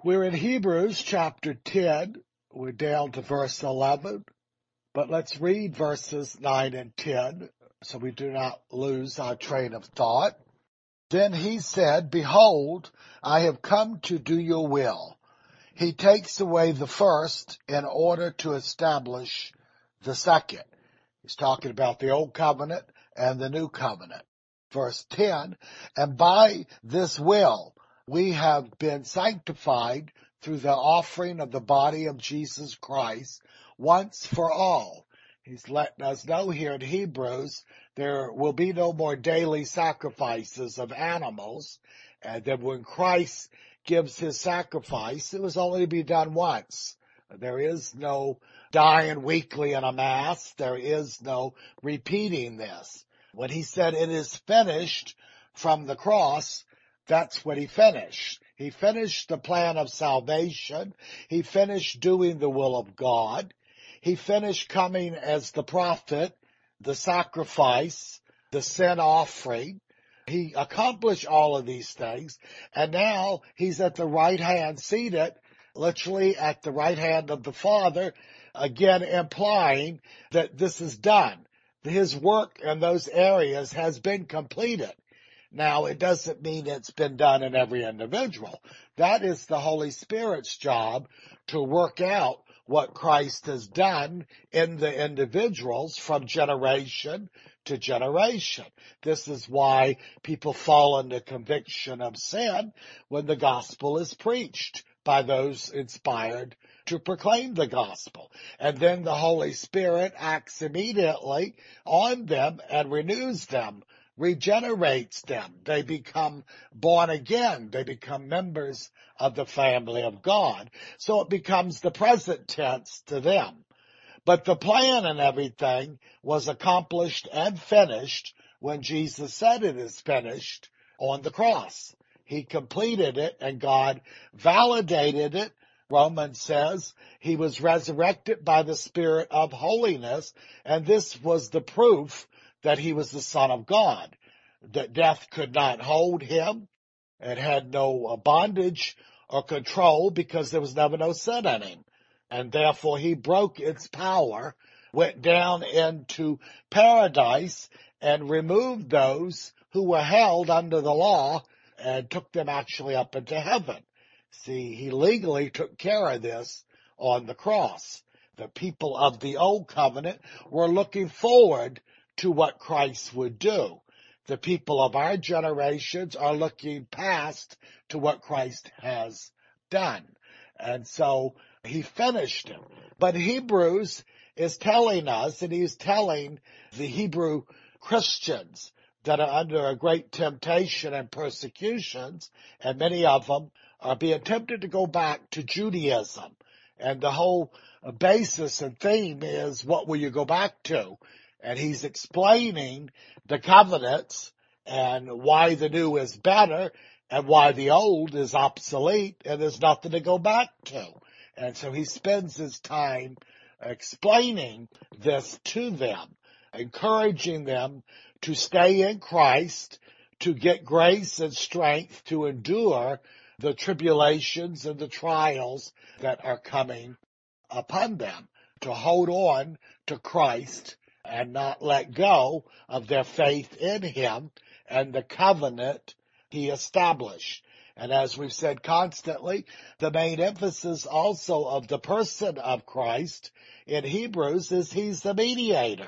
We're in Hebrews chapter 10. We're down to verse 11, but let's read verses 9 and 10 so we do not lose our train of thought. Then he said, "Behold, I have come to do your will." He takes away the first in order to establish the second. He's talking about the old covenant and the new covenant. Verse 10, "And by this will we have been sanctified through the offering of the body of Jesus Christ once for all." He's letting us know here in Hebrews there will be no more daily sacrifices of animals, and that when Christ gives his sacrifice, it was only to be done once. There is no dying weekly in a mass. There is no repeating this. When he said it is finished from the cross, that's what he finished. He finished the plan of salvation. He finished doing the will of God. He finished coming as the prophet, the sacrifice, the sin offering. He accomplished all of these things, and now he's at the right hand, seated, literally at the right hand of the Father, again implying that this is done. His work in those areas has been completed. Now, it doesn't mean it's been done in every individual. That is the Holy Spirit's job to work out what Christ has done in the individuals from generation to generation. This is why people fall into conviction of sin when the gospel is preached by those inspired to proclaim the gospel. And then the Holy Spirit acts immediately on them and renews them, regenerates them. They become born again. They become members of the family of God. So it becomes the present tense to them. But the plan and everything was accomplished and finished when Jesus said it is finished on the cross. He completed it and God validated it. Romans says he was resurrected by the Spirit of holiness, and this was the proof that he was the Son of God, that death could not hold him. It had no bondage or control because there was never no sin in him. And therefore he broke its power, went down into paradise, and removed those who were held under the law and took them actually up into heaven. See, he legally took care of this on the cross. The people of the old covenant were looking forward to what Christ would do. The people of our generations are looking past to what Christ has done. And so he finished it. But Hebrews is telling us, and he's telling the Hebrew Christians that are under a great temptation and persecutions, and many of them are being tempted to go back to Judaism. And the whole basis and theme is, what will you go back to? And he's explaining the covenants and why the new is better and why the old is obsolete and there's nothing to go back to. And so he spends his time explaining this to them, encouraging them to stay in Christ, to get grace and strength to endure the tribulations and the trials that are coming upon them, to hold on to Christ and not let go of their faith in him and the covenant he established. And as we've said constantly, the main emphasis also of the person of Christ in Hebrews is he's the mediator.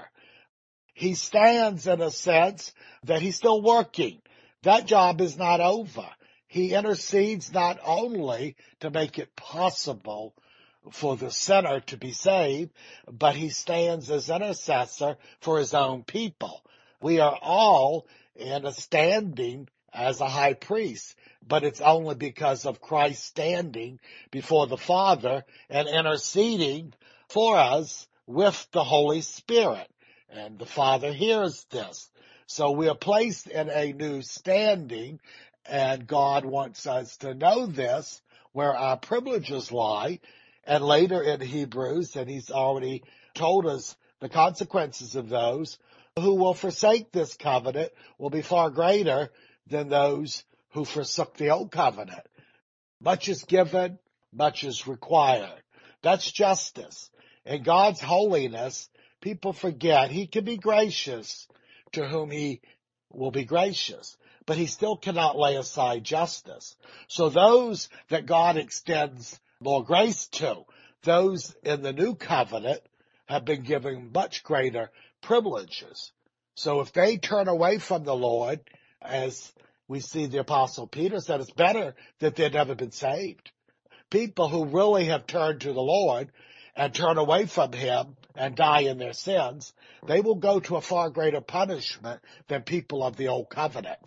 He stands in a sense that he's still working. That job is not over. He intercedes not only to make it possible for the sinner to be saved, but he stands as intercessor for his own people. We are all in a standing as a high priest, but it's only because of Christ standing before the Father and interceding for us with the Holy Spirit. And the Father hears this. So we are placed in a new standing, and God wants us to know this, where our privileges lie. And later in Hebrews, and he's already told us the consequences of those who will forsake this covenant will be far greater than those who forsook the old covenant. Much is given, much is required. That's justice. In God's holiness, people forget He can be gracious to whom He will be gracious, but He still cannot lay aside justice. So those that God extends more grace to, those in the new covenant, have been given much greater privileges. So if they turn away from the Lord, as we see the Apostle Peter said, it's better that they'd never been saved. People who really have turned to the Lord and turn away from Him and die in their sins, they will go to a far greater punishment than people of the old covenant.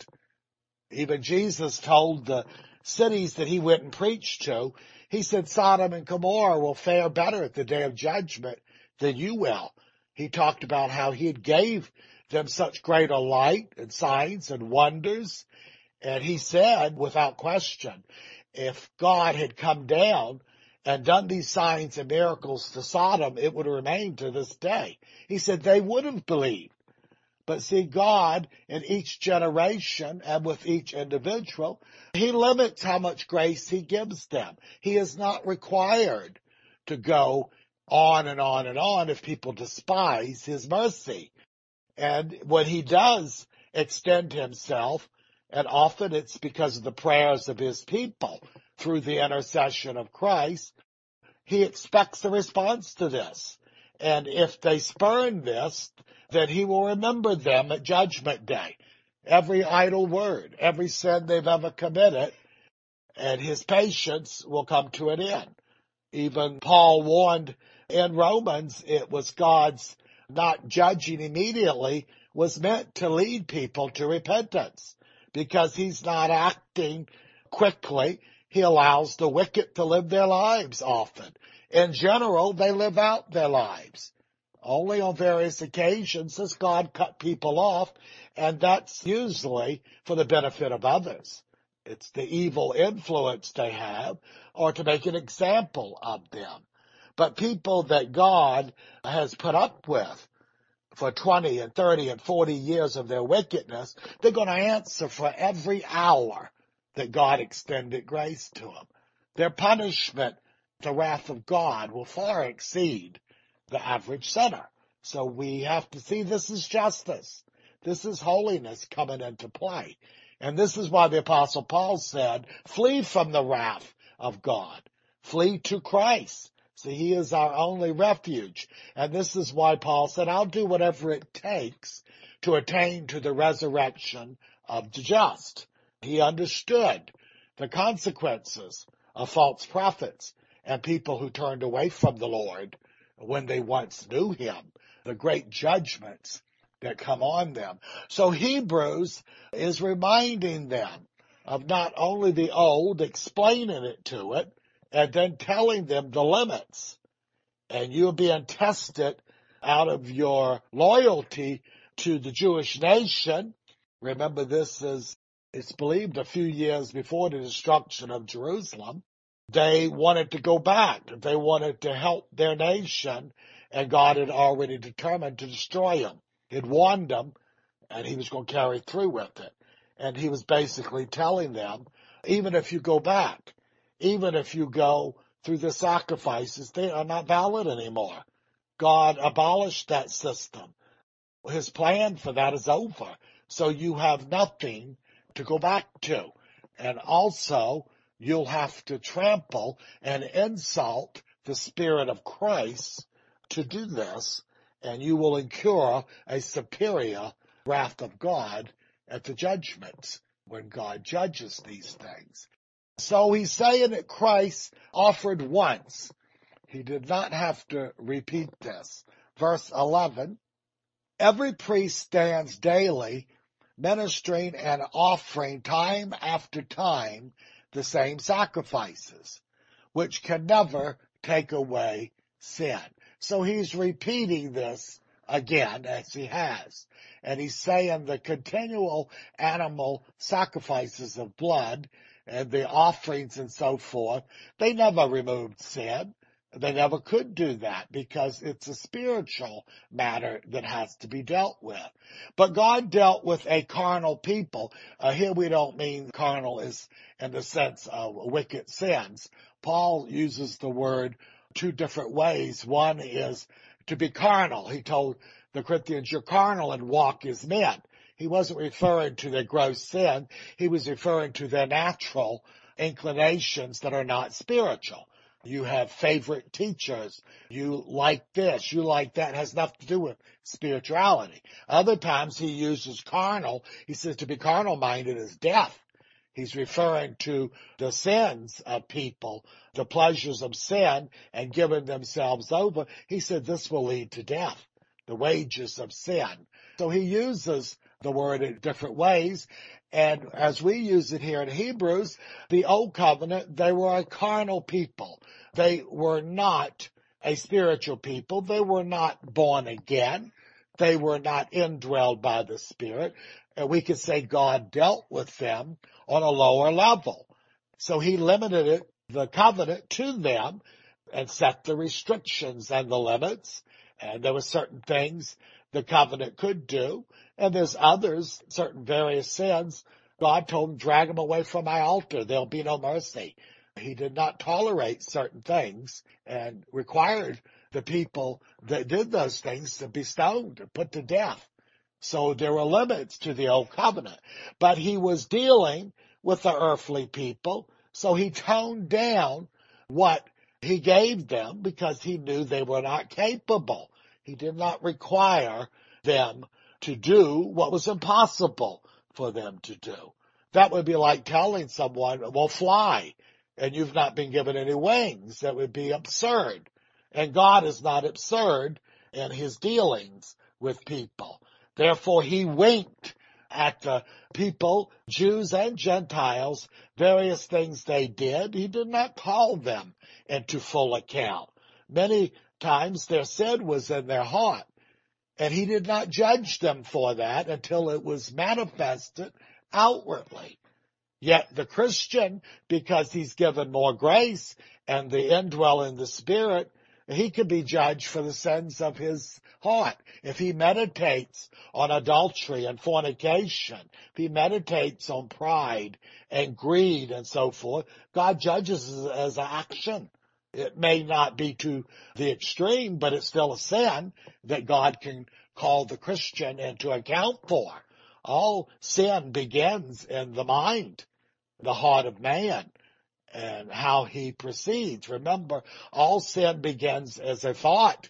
Even Jesus told the cities that He went and preached to, He said Sodom and Gomorrah will fare better at the day of judgment than you will. He talked about how He gave them such greater light and signs and wonders. And He said, without question, if God had come down and done these signs and miracles to Sodom, it would remain to this day. He said they would have believed. But see, God, in each generation and with each individual, He limits how much grace He gives them. He is not required to go on and on and on if people despise His mercy. And when He does extend Himself, and often it's because of the prayers of His people through the intercession of Christ, He expects a response to this. And if they spurn this, then He will remember them at Judgment Day. Every idle word, every sin they've ever committed, and His patience will come to an end. Even Paul warned in Romans, it was God's not judging immediately was meant to lead people to repentance, because He's not acting quickly. He allows the wicked to live their lives often. In general, they live out their lives. Only on various occasions does God cut people off, and that's usually for the benefit of others. It's the evil influence they have, or to make an example of them. But people that God has put up with for 20 and 30 and 40 years of their wickedness, they're going to answer for every hour that God extended grace to them. Their punishment, the wrath of God, will far exceed the average sinner. So we have to see this is justice. This is holiness coming into play. And this is why the Apostle Paul said, flee from the wrath of God. Flee to Christ. See, He is our only refuge. And this is why Paul said, I'll do whatever it takes to attain to the resurrection of the just. He understood the consequences of false prophets and people who turned away from the Lord when they once knew Him, the great judgments that come on them. So Hebrews is reminding them of not only the old, explaining it to it, and then telling them the limits. And you're being tested out of your loyalty to the Jewish nation. Remember, it's believed a few years before the destruction of Jerusalem. They wanted to go back. They wanted to help their nation, and God had already determined to destroy them. He'd warned them, and He was going to carry through with it. And He was basically telling them, even if you go back, even if you go through the sacrifices, they are not valid anymore. God abolished that system. His plan for that is over. So you have nothing to go back to. And also, you'll have to trample and insult the Spirit of Christ to do this, and you will incur a superior wrath of God at the judgments when God judges these things. So He's saying that Christ offered once. He did not have to repeat this. Verse 11, every priest stands daily ministering and offering time after time the same sacrifices, which can never take away sin. So He's repeating this again, as He has. And He's saying the continual animal sacrifices of blood and the offerings and so forth, they never removed sin. They never could do that because it's a spiritual matter that has to be dealt with. But God dealt with a carnal people. Here we don't mean carnal is in the sense of wicked sins. Paul uses the word two different ways. One is to be carnal. He told the Corinthians, you're carnal and walk as men. He wasn't referring to their gross sin. He was referring to their natural inclinations that are not spiritual. You have favorite teachers. You like this. You like that. It has nothing to do with spirituality. Other times he uses carnal. He says to be carnal-minded is death. He's referring to the sins of people, the pleasures of sin, and giving themselves over. He said this will lead to death, the wages of sin. So he uses the word in different ways. And as we use it here in Hebrews, the Old Covenant, they were a carnal people. They were not a spiritual people. They were not born again. They were not indwelled by the Spirit. And we could say God dealt with them on a lower level. So he limited the covenant to them and set the restrictions and the limits. And there were certain things the covenant could do. And there's others, certain various sins. God told him, drag them away from my altar. There'll be no mercy. He did not tolerate certain things and required the people that did those things to be stoned and put to death. So there were limits to the old covenant. But he was dealing with the earthly people, so he toned down what he gave them because he knew they were not capable. He did not require them to do what was impossible for them to do. That would be like telling someone, well, fly, and you've not been given any wings. That would be absurd. And God is not absurd in his dealings with people. Therefore, he winked at the people, Jews and Gentiles, various things they did. He did not call them into full account. Many times their sin was in their heart, and he did not judge them for that until it was manifested outwardly. Yet the Christian, because he's given more grace and the indwell in the Spirit, he can be judged for the sins of his heart. If he meditates on adultery and fornication, if he meditates on pride and greed and so forth, God judges it as an action. It may not be to the extreme, but it's still a sin that God can call the Christian into account for. All sin begins in the mind, the heart of man, and how he proceeds. Remember, all sin begins as a thought.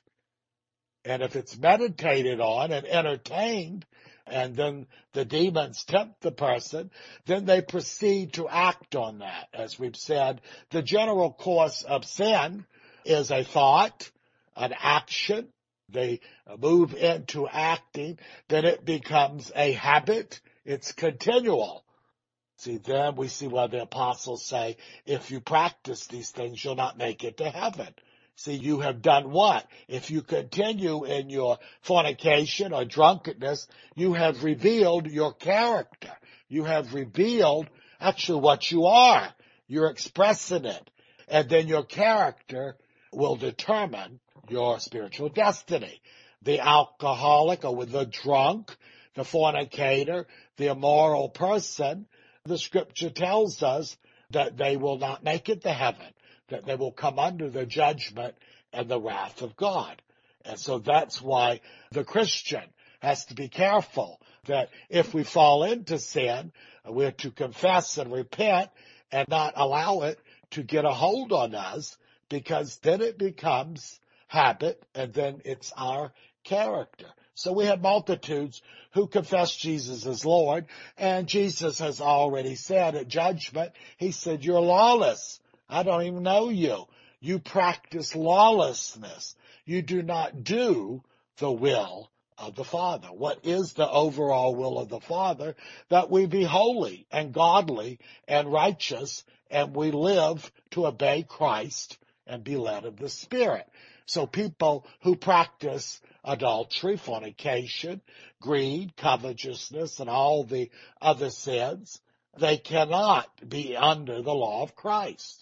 And if it's meditated on and entertained, and then the demons tempt the person, then they proceed to act on that. As we've said, the general course of sin is a thought, an action. They move into acting, then it becomes a habit. It's continual. See, then we see why the apostles say, if you practice these things, you'll not make it to heaven. See, you have done what? If you continue in your fornication or drunkenness, you have revealed your character. You have revealed actually what you are. You're expressing it. And then your character will determine your spiritual destiny. The alcoholic or the drunk, the fornicator, the immoral person, the scripture tells us that they will not make it to heaven, that they will come under the judgment and the wrath of God. And so that's why the Christian has to be careful that if we fall into sin, we're to confess and repent and not allow it to get a hold on us, because then it becomes habit and then it's our character. So we have multitudes who confess Jesus as Lord, and Jesus has already said at judgment, he said, you're lawless. I don't even know you. You practice lawlessness. You do not do the will of the Father. What is the overall will of the Father? That we be holy and godly and righteous, and we live to obey Christ and be led of the Spirit. So people who practice adultery, fornication, greed, covetousness, and all the other sins, they cannot be under the law of Christ.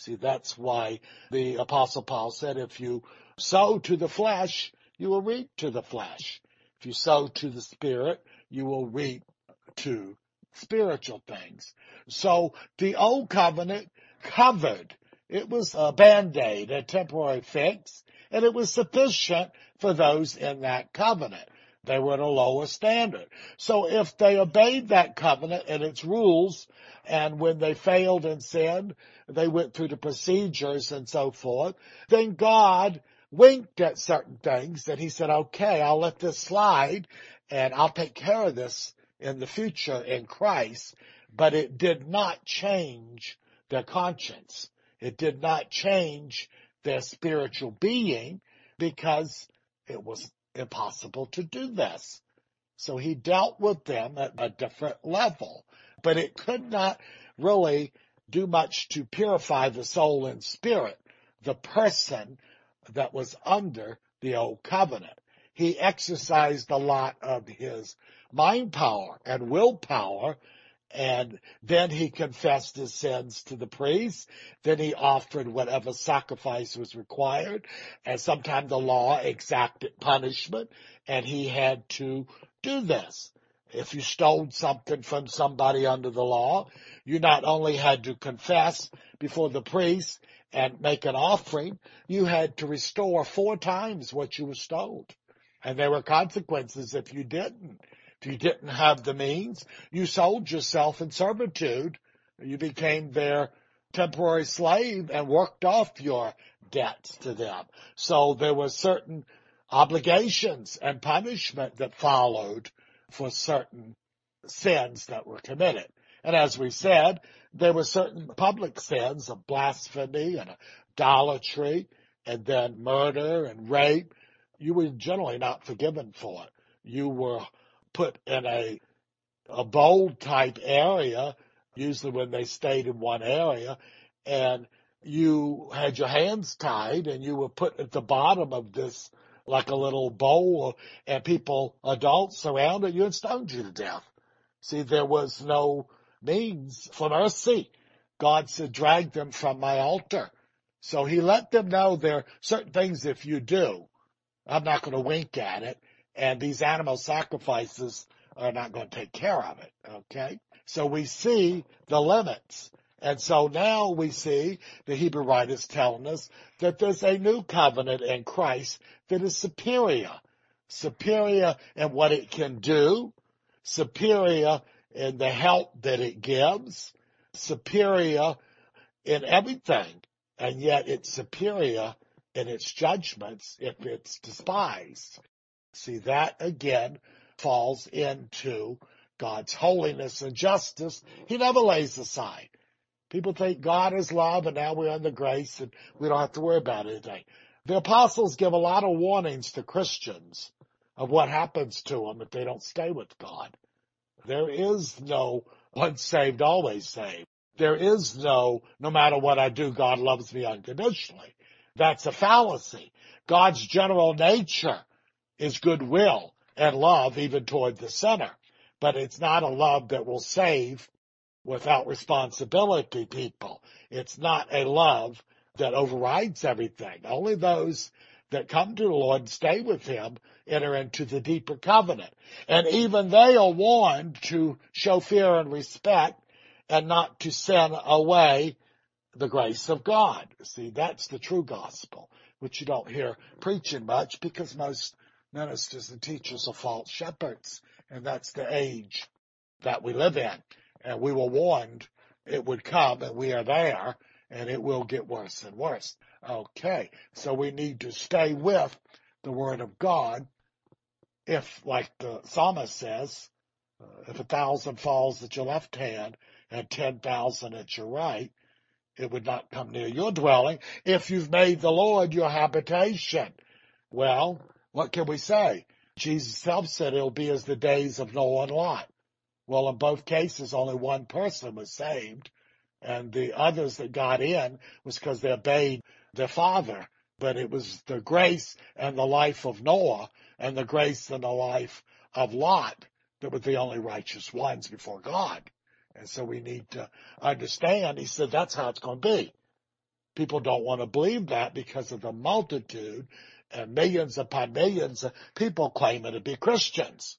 See, that's why the Apostle Paul said, if you sow to the flesh, you will reap to the flesh. If you sow to the Spirit, you will reap to spiritual things. So the old covenant covered. It was a Band-Aid, a temporary fix, and it was sufficient for those in that covenant. They were at a lower standard. So if they obeyed that covenant and its rules, and when they failed and sinned, they went through the procedures and so forth, then God winked at certain things and he said, okay, I'll let this slide and I'll take care of this in the future in Christ. But it did not change their conscience. It did not change their spiritual being, because it was impossible to do this. So he dealt with them at a different level, but it could not really do much to purify the soul and spirit, the person that was under the old covenant. He exercised a lot of his mind power and willpower, and then he confessed his sins to the priest. Then he offered whatever sacrifice was required. And sometimes the law exacted punishment, and he had to do this. If you stole something from somebody under the law, you not only had to confess before the priest and make an offering, you had to restore 4 times what you were stole. And there were consequences if you didn't. If you didn't have the means, you sold yourself in servitude. You became their temporary slave and worked off your debts to them. So there were certain obligations and punishment that followed for certain sins that were committed. And as we said, there were certain public sins of blasphemy and idolatry, and then murder and rape. You were generally not forgiven for it. You were put in a bold type area, usually when they stayed in one area, and you had your hands tied and you were put at the bottom of this like a little bowl, and people, adults, surrounded you and stoned you to death. See, there was no means for mercy. God said, drag them from my altar. So he let them know there are certain things if you do, I'm not going to wink at it, and these animal sacrifices are not going to take care of it, okay? So we see the limits. And so now we see the Hebrew writers telling us that there's a new covenant in Christ that is superior. Superior in what it can do, superior in the help that it gives, superior in everything, and yet it's superior in its judgments if it's despised. See, that again falls into God's holiness and justice. He never lays aside. People think God is love and now we're under grace and we don't have to worry about anything. The apostles give a lot of warnings to Christians of what happens to them if they don't stay with God. There is no once saved, always saved. There is no matter what I do, God loves me unconditionally. That's a fallacy. God's general nature is goodwill and love even toward the sinner. But it's not a love that will save without responsibility people. It's not a love that overrides everything. Only those that come to the Lord and stay with him enter into the deeper covenant. And even they are warned to show fear and respect and not to send away the grace of God. See, that's the true gospel, which you don't hear preaching much because most ministers and teachers are false shepherds. And that's the age that we live in. And we were warned it would come, and we are there, and it will get worse and worse. Okay, so we need to stay with the Word of God. If, like the psalmist says, if 1,000 falls at your left hand and 10,000 at your right, it would not come near your dwelling if you've made the Lord your habitation. Well, what can we say? Jesus himself said it'll be as the days of Noah and Lot. Well, in both cases, only one person was saved, and the others that got in was because they obeyed their father. But it was the grace and the life of Noah and the grace and the life of Lot that were the only righteous ones before God. And so we need to understand, he said, that's how it's going to be. People don't want to believe that because of the multitude and millions upon millions of people claiming to be Christians.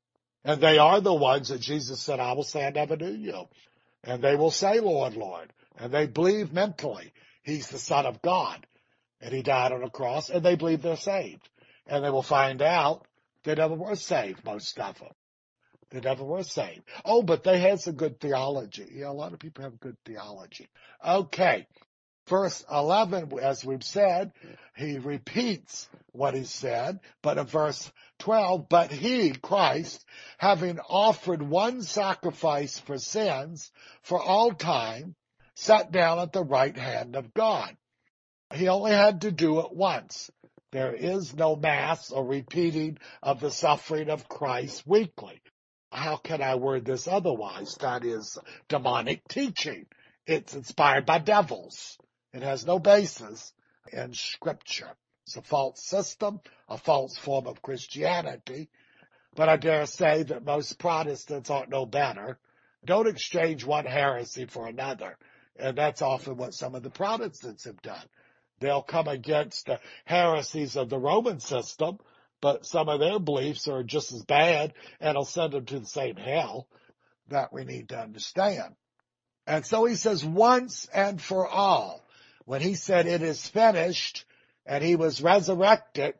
And they are the ones that Jesus said, I will say I never knew you. And they will say, Lord, Lord. And they believe mentally he's the Son of God. And he died on a cross, and they believe they're saved. And they will find out they never were saved, most of them. They never were saved. Oh, but they had some good theology. Yeah, a lot of people have good theology. Okay. Verse 11, as we've said, he repeats what he said, but in verse 12, but he, Christ, having offered one sacrifice for sins for all time, sat down at the right hand of God. He only had to do it once. There is no mass or repeating of the suffering of Christ weekly. How can I word this otherwise? That is demonic teaching. It's inspired by devils. It has no basis in Scripture. It's a false system, a false form of Christianity. But I dare say that most Protestants aren't no better. Don't exchange one heresy for another. And that's often what some of the Protestants have done. They'll come against the heresies of the Roman system, but some of their beliefs are just as bad and will send them to the same hell. That we need to understand. And so he says once and for all. When he said it is finished and he was resurrected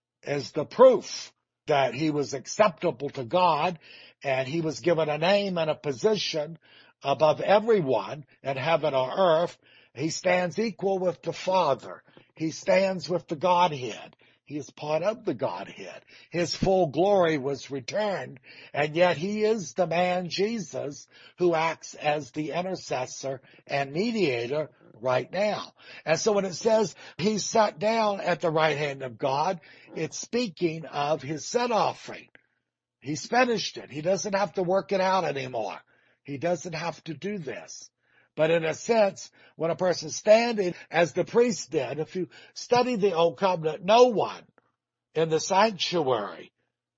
is the proof that he was acceptable to God and he was given a name and a position above everyone in heaven or earth. He stands equal with the Father. He stands with the Godhead. He is part of the Godhead. His full glory was returned, and yet he is the man Jesus who acts as the intercessor and mediator right now. And so when it says he sat down at the right hand of God, it's speaking of his sin offering. He's finished it. He doesn't have to work it out anymore. He doesn't have to do this. But in a sense, when a person's standing, as the priest did, if you study the Old Covenant, no one in the sanctuary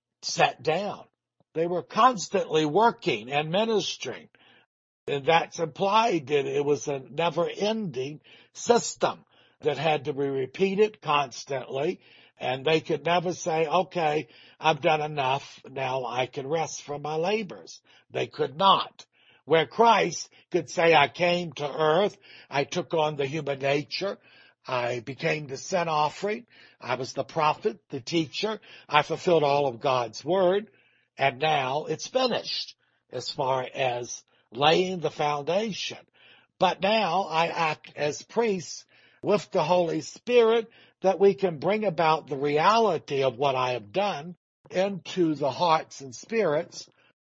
sat down. They were constantly working and ministering. And that's implied that it was a never-ending system that had to be repeated constantly. And they could never say, okay, I've done enough. Now I can rest from my labors. They could not. Where Christ could say, I came to earth, I took on the human nature, I became the sin offering, I was the prophet, the teacher, I fulfilled all of God's word, and now it's finished as far as laying the foundation. But now I act as priest with the Holy Spirit that we can bring about the reality of what I have done into the hearts and spirits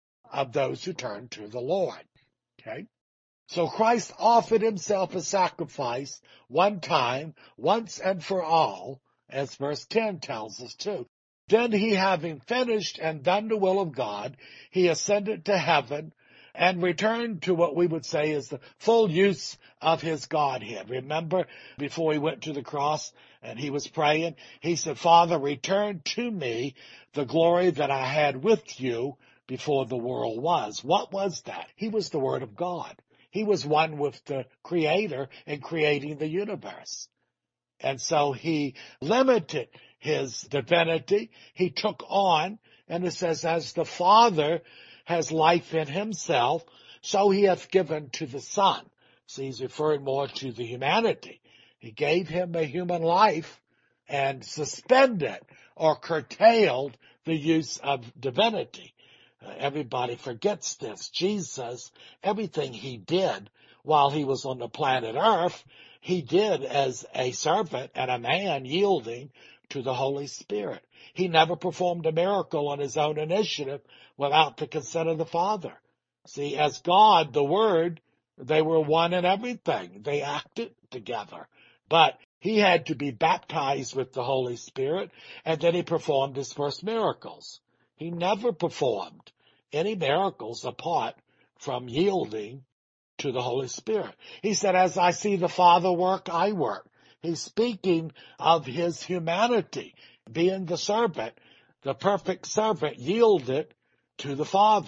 of those who turn to the Lord. Okay? So Christ offered himself a sacrifice one time, once and for all, as verse 10 tells us too. Then he, having finished and done the will of God, he ascended to heaven and returned to what we would say is the full use of his Godhead. Remember, before he went to the cross and he was praying, he said, Father, return to me the glory that I had with you before the world was. What was that? He was the Word of God. He was one with the Creator in creating the universe. And so he limited his divinity. He took on, and it says, as the Father has life in himself, so he hath given to the Son. So he's referring more to the humanity. He gave him a human life and suspended or curtailed the use of divinity. Everybody forgets this. Jesus, everything he did while he was on the planet Earth, he did as a servant and a man yielding to the Holy Spirit. He never performed a miracle on his own initiative without the consent of the Father. See, as God, the Word, they were one in everything. They acted together. But he had to be baptized with the Holy Spirit, and then he performed his first miracles. He never performed any miracles apart from yielding to the Holy Spirit. He said, as I see the Father work, I work. He's speaking of his humanity, being the servant, the perfect servant yielded to the Father.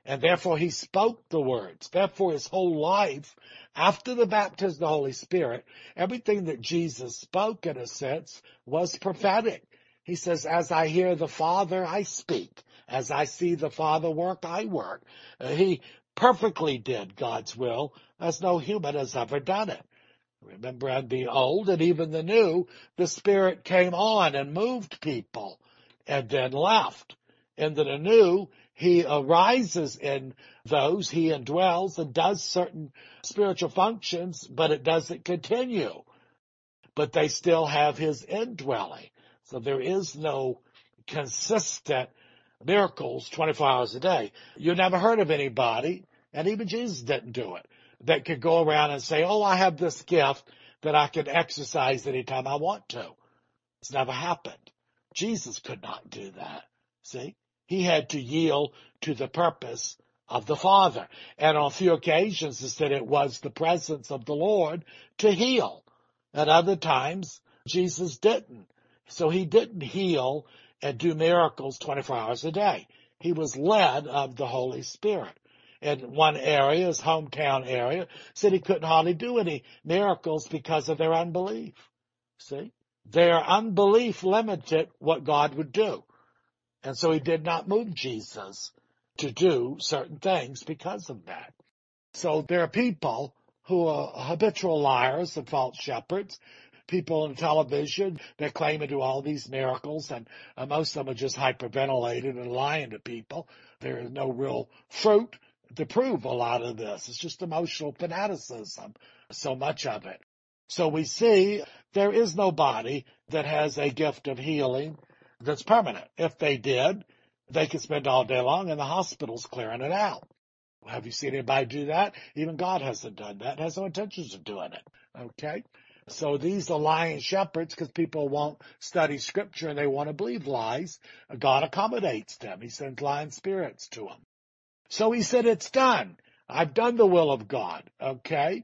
And therefore he spoke the words. Therefore his whole life, after the baptism of the Holy Spirit, everything that Jesus spoke, in a sense, was prophetic. He says, as I hear the Father, I speak. As I see the Father work, I work. He perfectly did God's will, as no human has ever done it. Remember, in the old and even the new, the Spirit came on and moved people and then left. In the new, he arises in those, he indwells and does certain spiritual functions, but it doesn't continue. But they still have his indwelling. So there is no consistent miracles 24 hours a day. You never heard of anybody, and even Jesus didn't do it, that could go around and say, oh, I have this gift that I can exercise anytime I want to. It's never happened. Jesus could not do that. See? He had to yield to the purpose of the Father. And on a few occasions, it said it was the presence of the Lord to heal. At other times, Jesus didn't. So he didn't heal and do miracles 24 hours a day. He was led of the Holy Spirit. In one area, his hometown area, said he couldn't hardly do any miracles because of their unbelief. See? Their unbelief limited what God would do. And so he did not move Jesus to do certain things because of that. So there are people who are habitual liars and false shepherds, people on television that claim to do all these miracles, and most of them are just hyperventilated and lying to people. There is no real fruit to prove a lot of this. It's just emotional fanaticism, so much of it. So we see there is nobody that has a gift of healing that's permanent. If they did, they could spend all day long in the hospitals clearing it out. Have you seen anybody do that? Even God hasn't done that, has no intentions of doing it. Okay? So these are lying shepherds because people won't study Scripture and they want to believe lies. God accommodates them. He sends lying spirits to them. So he said, it's done. I've done the will of God. Okay?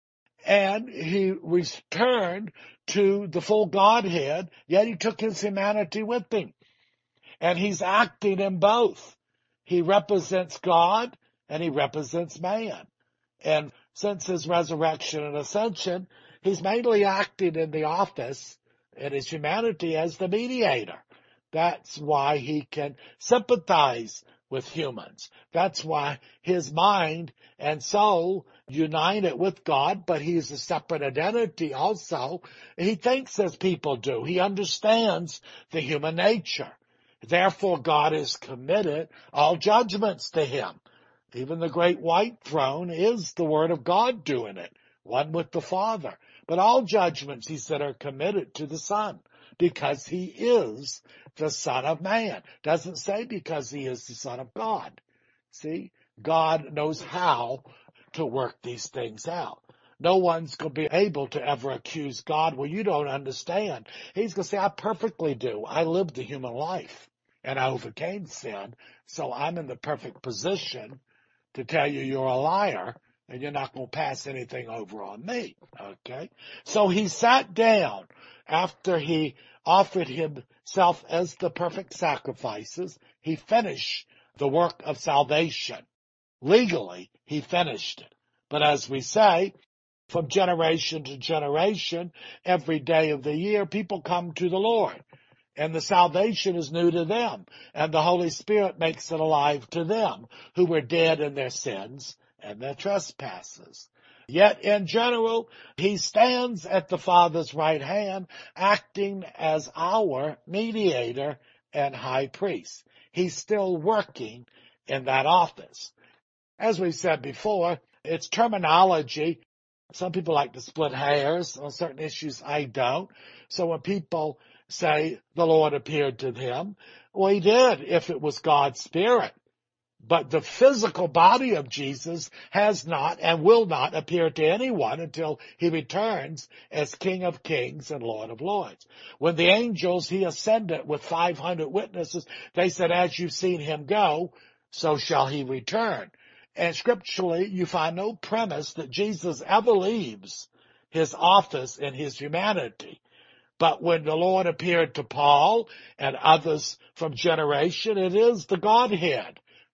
And he returned to the full Godhead, yet he took his humanity with him. And he's acting in both. He represents God and he represents man. And since his resurrection and ascension, he's mainly acted in the office in his humanity as the mediator. That's why he can sympathize with humans. That's why his mind and soul united with God, but he's a separate identity also. He thinks as people do. He understands the human nature. Therefore, God has committed all judgments to him. Even the great white throne is the word of God doing it, one with the Father. But all judgments, he said, are committed to the Son because he is the Son of Man. Doesn't say because he is the Son of God. See, God knows how to work these things out. No one's going to be able to ever accuse God, well, you don't understand. He's going to say, I perfectly do. I lived the human life and I overcame sin. So I'm in the perfect position to tell you you're a liar and you're not going to pass anything over on me. Okay? So he sat down after he offered himself as the perfect sacrifices. He finished the work of salvation. Legally, he finished it. But as we say, from generation to generation, every day of the year, people come to the Lord. And the salvation is new to them. And the Holy Spirit makes it alive to them who were dead in their sins and their trespasses. Yet in general, he stands at the Father's right hand, acting as our mediator and high priest. He's still working in that office. As we said before, it's terminology. Some people like to split hairs on certain issues. I don't. So when people say the Lord appeared to him, well, he did if it was God's Spirit. But the physical body of Jesus has not and will not appear to anyone until he returns as King of Kings and Lord of Lords. When the angels, he ascended with 500 witnesses, they said, as you've seen him go, so shall he return. And scripturally, you find no premise that Jesus ever leaves his office and his humanity. But when the Lord appeared to Paul and others from generation, it is the Godhead.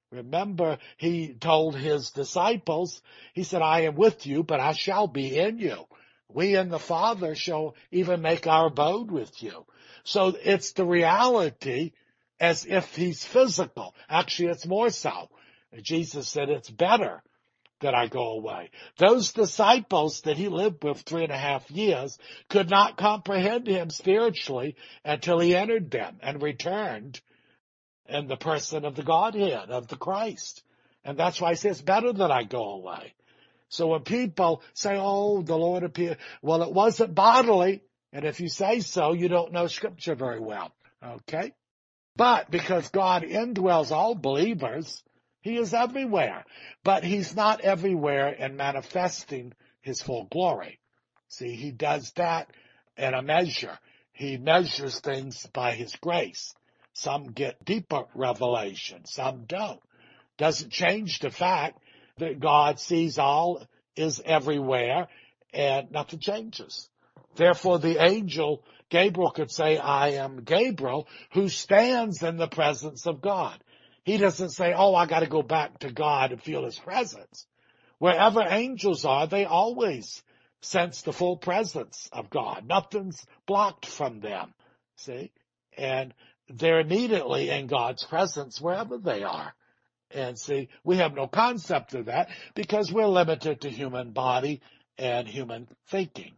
Remember, he told his disciples, he said, I am with you, but I shall be in you. We and the Father shall even make our abode with you. So it's the reality as if he's physical. Actually, it's more so. Jesus said, it's better that I go away. Those disciples that he lived with 3.5 years could not comprehend him spiritually until he entered them and returned in the person of the Godhead, of the Christ. And that's why he says, better that I go away. So when people say, oh, the Lord appeared, well, it wasn't bodily. And if you say so, you don't know Scripture very well. Okay? But because God indwells all believers, he is everywhere. But he's not everywhere in manifesting his full glory. See, he does that in a measure. He measures things by his grace. Some get deeper revelation, some don't. Doesn't change the fact that God sees all, is everywhere, and nothing changes. Therefore, the angel Gabriel could say, I am Gabriel, who stands in the presence of God. He doesn't say, oh, I got to go back to God and feel his presence. Wherever angels are, they always sense the full presence of God. Nothing's blocked from them, see? And they're immediately in God's presence wherever they are. And see, we have no concept of that because we're limited to human body and human thinking.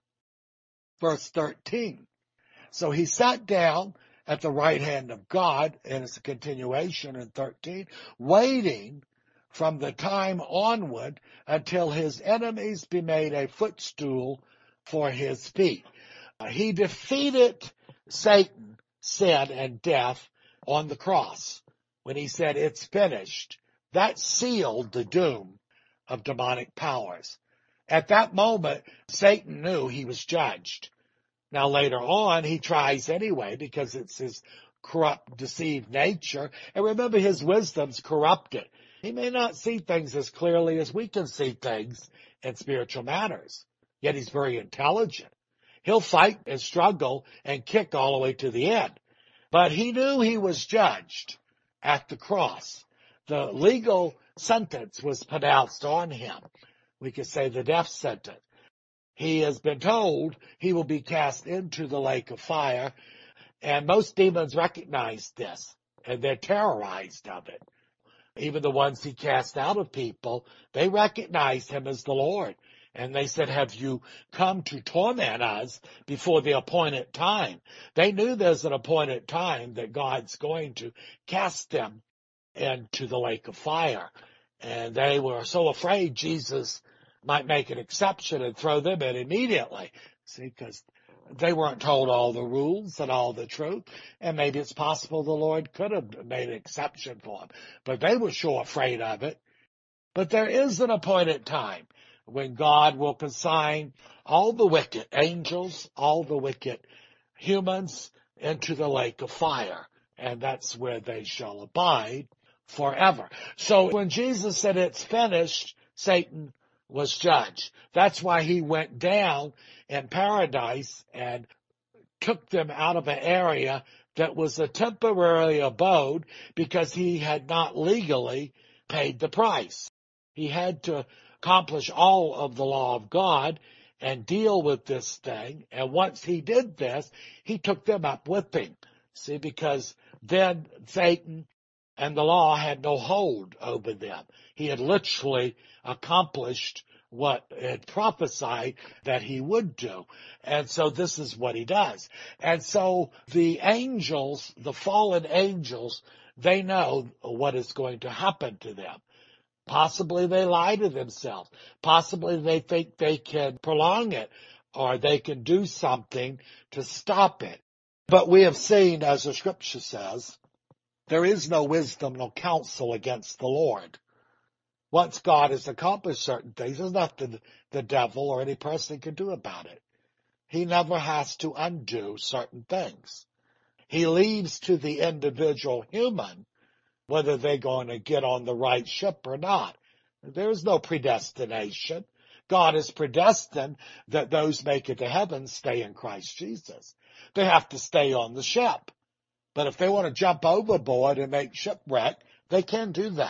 Verse 13. So he sat down at the right hand of God, and it's a continuation in 13, waiting from the time onward until his enemies be made a footstool for his feet. He defeated Satan, sin, and death on the cross when he said, it's finished. That sealed the doom of demonic powers. At that moment, Satan knew he was judged. Now later on, he tries anyway because it's his corrupt, deceived nature. And remember, his wisdom's corrupted. He may not see things as clearly as we can see things in spiritual matters. Yet he's very intelligent. He'll fight and struggle and kick all the way to the end. But he knew he was judged at the cross. The legal sentence was pronounced on him. We could say the death sentence. He has been told he will be cast into the lake of fire, and most demons recognize this, and they're terrorized of it. Even the ones he cast out of people, they recognized him as the Lord. And they said, have you come to torment us before the appointed time? They knew there's an appointed time that God's going to cast them into the lake of fire. And they were so afraid Jesus might make an exception and throw them in immediately. See, because they weren't told all the rules and all the truth. And maybe it's possible the Lord could have made an exception for them. But they were sure afraid of it. But there is an appointed time when God will consign all the wicked angels, all the wicked humans into the lake of fire. And that's where they shall abide forever. So when Jesus said it's finished, Satan was judged. That's why he went down in paradise and took them out of an area that was a temporary abode because he had not legally paid the price. He had to accomplish all of the law of God and deal with this thing. And once he did this, he took them up with him. See, because then Satan and the law had no hold over them. He had literally accomplished what had prophesied that he would do. And so this is what he does. And so the angels, the fallen angels, they know what is going to happen to them. Possibly they lie to themselves. Possibly they think they can prolong it or they can do something to stop it. But we have seen, as the scripture says, there is no wisdom, no counsel against the Lord. Once God has accomplished certain things, there's nothing the devil or any person can do about it. He never has to undo certain things. He leaves to the individual human whether they're going to get on the right ship or not. There is no predestination. God is predestined that those make it to heaven stay in Christ Jesus. They have to stay on the ship. But if they want to jump overboard and make shipwreck, they can do that.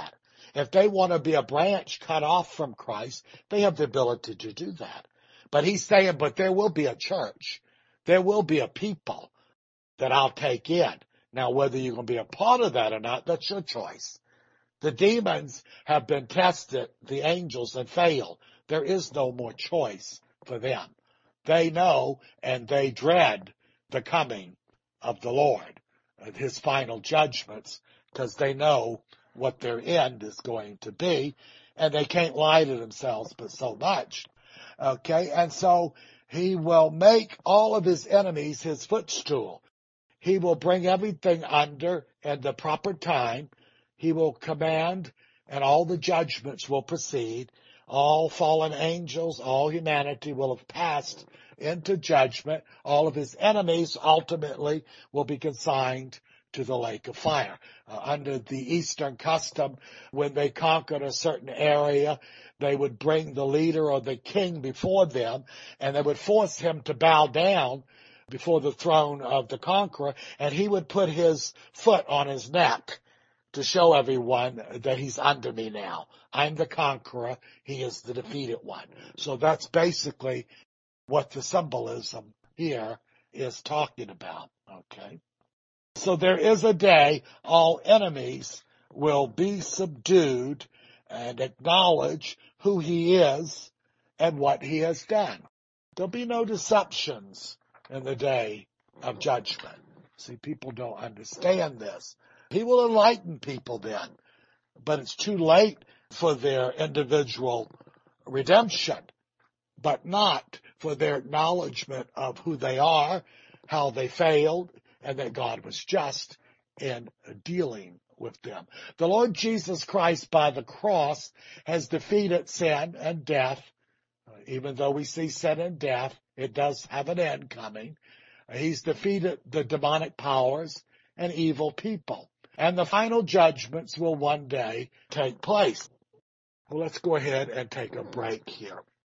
If they want to be a branch cut off from Christ, they have the ability to do that. But he's saying, but there will be a church. There will be a people that I'll take in. Now, whether you're going to be a part of that or not, that's your choice. The demons have been tested, the angels, and failed. There is no more choice for them. They know and they dread the coming of the Lord and his final judgments, because they know what their end is going to be, and they can't lie to themselves but so much. Okay, and so he will make all of his enemies his footstool. He will bring everything under at the proper time. He will command, and all the judgments will proceed. All fallen angels, all humanity will have passed into judgment. All of his enemies ultimately will be consigned to the lake of fire. Under the Eastern custom, when they conquered a certain area, they would bring the leader or the king before them, and they would force him to bow down before the throne of the conqueror, and he would put his foot on his neck to show everyone that he's under me now. I'm the conqueror. He is the defeated one. So that's basically what the symbolism here is talking about. Okay. So there is a day all enemies will be subdued and acknowledge who he is and what he has done. There'll be no deceptions in the day of judgment. See, people don't understand this. He will enlighten people then, but it's too late for their individual redemption, but not for their acknowledgement of who they are, how they failed, and that God was just in dealing with them. The Lord Jesus Christ, by the cross, has defeated sin and death. Even though we see sin and death, it does have an end coming. He's defeated the demonic powers and evil people. And the final judgments will one day take place. Well, let's go ahead and take a break here.